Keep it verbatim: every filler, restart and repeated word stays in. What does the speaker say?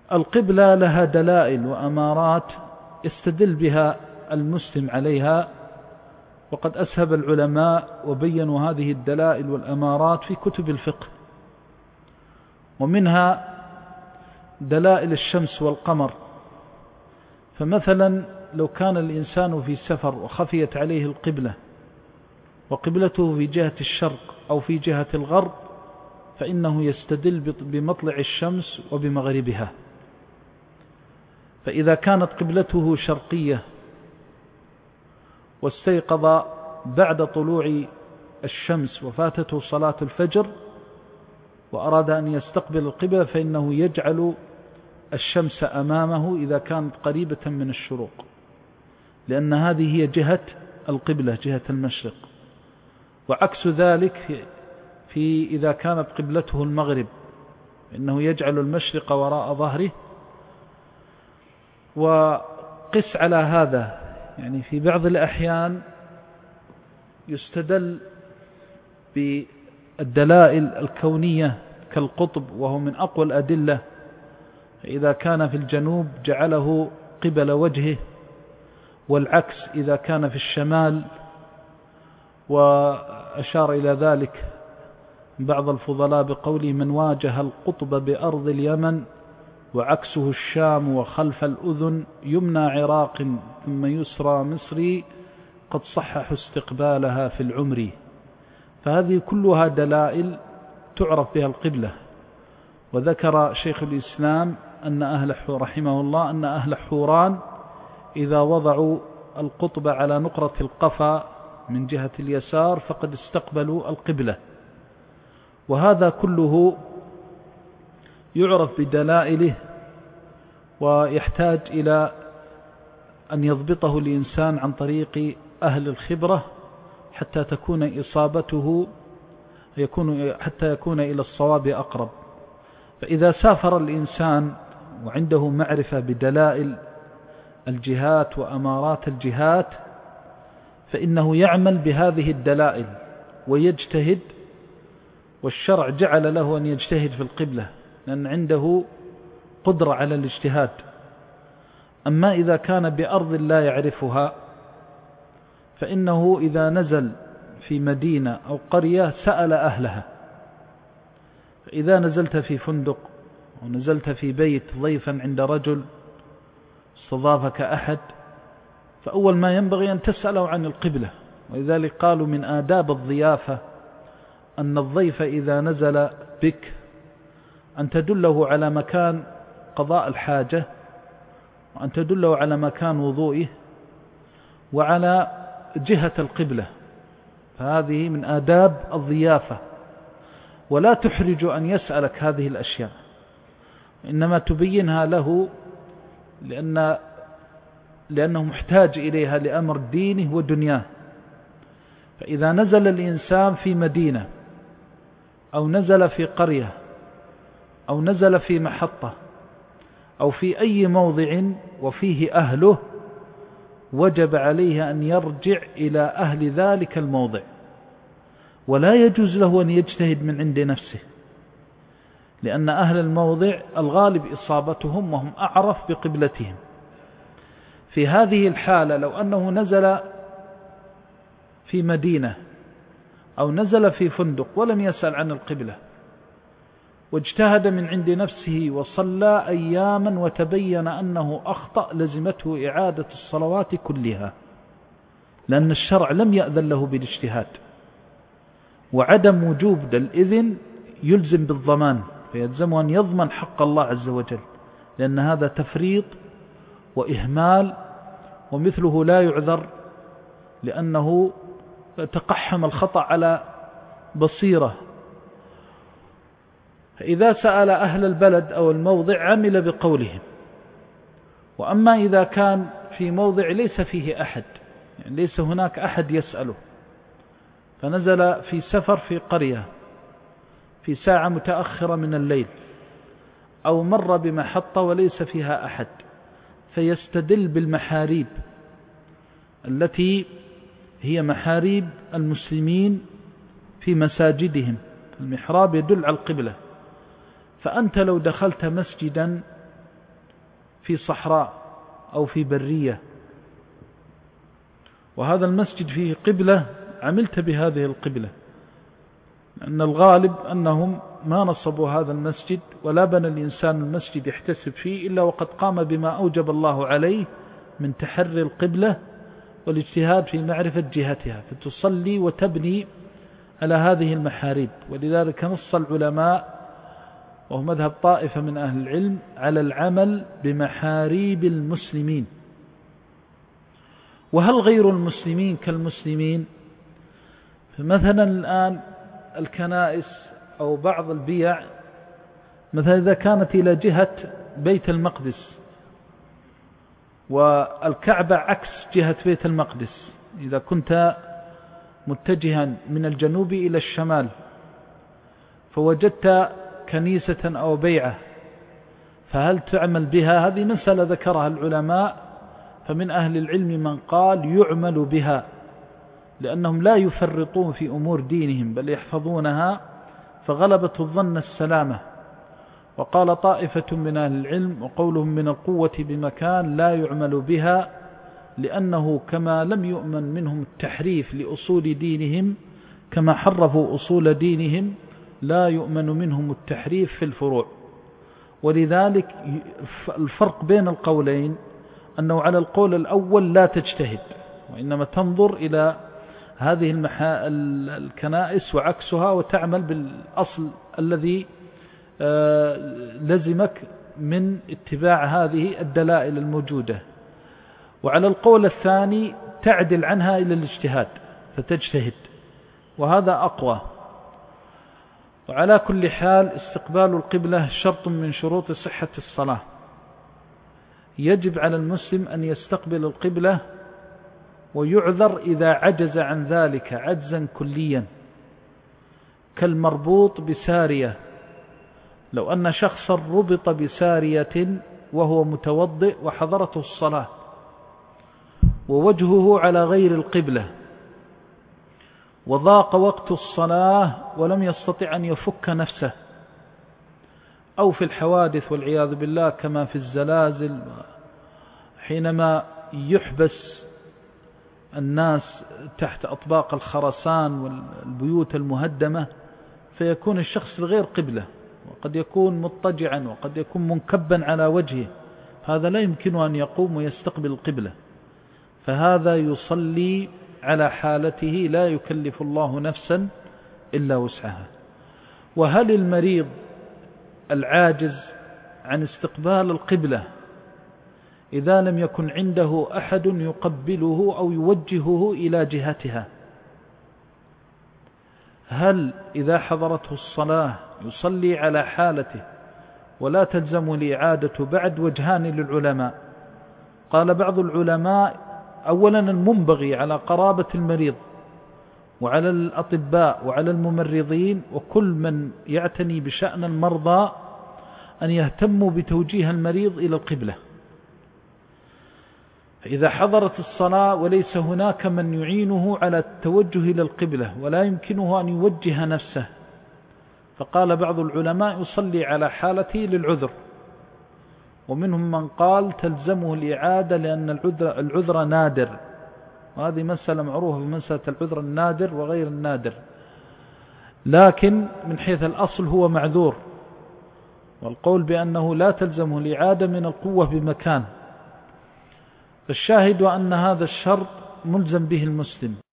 القبلة لها دلائل وأمارات يستدل بها المسلم عليها، وقد أسهب العلماء وبينوا هذه الدلائل والأمارات في كتب الفقه. ومنها دلائل الشمس والقمر. فمثلا لو كان الإنسان في سفر وخفيت عليه القبلة وقبلته في جهة الشرق أو في جهة الغرب، فإنه يستدل بمطلع الشمس وبمغربها. فإذا كانت قبلته شرقية واستيقظ بعد طلوع الشمس وفاتته صلاة الفجر وأراد أن يستقبل القبلة، فإنه يجعل الشمس أمامه إذا كانت قريبة من الشروق، لأن هذه هي جهة القبلة، جهة المشرق. وعكس ذلك في إذا كانت قبلته المغرب، إنه يجعل المشرق وراء ظهره. وقس على هذا، يعني في بعض الأحيان يستدل بالدلائل الكونية كالقطب، وهو من أقوى الأدلة. إذا كان في الجنوب جعله قبل وجهه، والعكس إذا كان في الشمال. وأشار إلى ذلك بعض الفضلاء بقوله: من واجه القطب بأرض اليمن وعكسه الشام وخلف الأذن، يمنى عراق ثم يسرى مصري، قد صحح استقبالها في العمر. فهذه كلها دلائل تعرف بها القبلة. وذكر شيخ الإسلام أن أهل رحمه الله أن أهل حوران إذا وضعوا القطب على نقرة القفا من جهة اليسار فقد استقبلوا القبلة. وهذا كله يعرف بدلائله، ويحتاج إلى أن يضبطه الإنسان عن طريق أهل الخبرة حتى تكون إصابته يكون حتى يكون إلى الصواب أقرب. فإذا سافر الإنسان وعنده معرفة بدلائل الجهات وأمارات الجهات، فإنه يعمل بهذه الدلائل ويجتهد، والشرع جعل له أن يجتهد في القبلة لأن عنده قدرة على الاجتهاد. أما إذا كان بأرض لا يعرفها، فإنه إذا نزل في مدينة أو قرية سأل أهلها. فإذا نزلت في فندق ونزلت في بيت ضيفا عند رجل استضافك أحد، فأول ما ينبغي أن تسأله عن القبلة. ولذلك قالوا من آداب الضيافة أن الضيف إذا نزل بك أن تدله على مكان قضاء الحاجة، وأن تدله على مكان وضوئه، وعلى جهة القبلة. فهذه من آداب الضيافة، ولا تحرج أن يسألك هذه الأشياء، إنما تبينها له لأن لأنه محتاج إليها لأمر دينه ودنياه. فإذا نزل الإنسان في مدينة أو نزل في قرية أو نزل في محطة أو في أي موضع وفيه أهله، وجب عليه أن يرجع إلى أهل ذلك الموضع، ولا يجوز له أن يجتهد من عند نفسه، لأن أهل الموضع الغالب إصابتهم وهم أعرف بقبلتهم. في هذه الحالة لو أنه نزل في مدينة أو نزل في فندق ولم يسأل عن القبلة واجتهد من عند نفسه وصلى أياما وتبين أنه أخطأ، لزمته إعادة الصلوات كلها، لأن الشرع لم يأذن له بالاجتهاد. وعدم وجوب الإذن يلزم بالضمان، فيلزم أن يضمن حق الله عز وجل، لأن هذا تفريط وإهمال، ومثله لا يعذر لأنه تقحم الخطأ على بصيرة. فإذا سأل أهل البلد أو الموضع عمل بقولهم. وأما إذا كان في موضع ليس فيه أحد، يعني ليس هناك أحد يسأله، فنزل في سفر في قرية في ساعة متأخرة من الليل، أو مر بمحطة وليس فيها أحد، فيستدل بالمحاريب التي هي محاريب المسلمين في مساجدهم. المحراب يدل على القبلة. فأنت لو دخلت مسجدا في صحراء أو في برية وهذا المسجد فيه قبلة، عملت بهذه القبلة، لأن الغالب أنهم ما نصبوا هذا المسجد ولا بنى الإنسان المسجد يحتسب فيه إلا وقد قام بما أوجب الله عليه من تحري القبلة والاجتهاد في معرفة جهتها، فتصلي وتبني على هذه المحاريب. ولذلك نص العلماء وهو مذهب طائفة من أهل العلم على العمل بمحاريب المسلمين. وهل غير المسلمين كالمسلمين؟ فمثلا الآن الكنائس أو بعض البيع مثلا إذا كانت إلى جهة بيت المقدس والكعبة عكس جهة بيت المقدس، إذا كنت متجها من الجنوب إلى الشمال فوجدت كنيسة أو بيعة، فهل تعمل بها؟ هذه مسألة ذكرها العلماء، فمن أهل العلم من قال يعمل بها لأنهم لا يفرطون في أمور دينهم بل يحفظونها، فغلبة الظن السلامة. وقال طائفة من أهل العلم وقولهم من القوة بمكان لا يعمل بها، لأنه كما لم يؤمن منهم التحريف لأصول دينهم كما حرفوا أصول دينهم لا يؤمن منهم التحريف في الفروع. ولذلك الفرق بين القولين أنه على القول الأول لا تجتهد وإنما تنظر إلى هذه الكنائس وعكسها وتعمل بالأصل الذي لزمك من اتباع هذه الدلائل الموجودة. وعلى القول الثاني تعدل عنها إلى الاجتهاد فتجتهد، وهذا أقوى. وعلى كل حال استقبال القبلة شرط من شروط صحة الصلاة، يجب على المسلم أن يستقبل القبلة ويعذر إذا عجز عن ذلك عجزا كليا، كالمربوط بسارية. لو أن شخصا ربط بسارية وهو متوضئ وحضرته الصلاة ووجهه على غير القبلة وضاق وقت الصلاة ولم يستطع أن يفك نفسه، أو في الحوادث والعياذ بالله كما في الزلازل حينما يحبس الناس تحت أطباق الخرسان والبيوت المهدمة فيكون الشخص غير قبلة، وقد يكون مضطجعا وقد يكون منكبا على وجهه، هذا لا يمكن أن يقوم ويستقبل القبلة، فهذا يصلي على حالته لا يكلف الله نفسا إلا وسعها. وهل المريض العاجز عن استقبال القبلة إذا لم يكن عنده أحد يقبله أو يوجهه إلى جهتها، هل إذا حضرته الصلاة يصلي على حالته ولا تلزم الإعادة بعد؟ وجهان للعلماء. قال بعض العلماء أولا المنبغي على قرابة المريض وعلى الأطباء وعلى الممرضين وكل من يعتني بشأن المرضى أن يهتموا بتوجيه المريض إلى القبلة. فإذا حضرت الصلاة وليس هناك من يعينه على التوجه إلى القبلة ولا يمكنه أن يوجه نفسه، فقال بعض العلماء يصلي على حالته للعذر، ومنهم من قال تلزمه الإعادة لأن العذر, العذر نادر، وهذه مسألة معروفة بمسألة العذر النادر وغير النادر، لكن من حيث الأصل هو معذور، والقول بأنه لا تلزمه الإعادة من القوة بمكان. فالشاهد أن هذا الشرط ملزم به المسلم.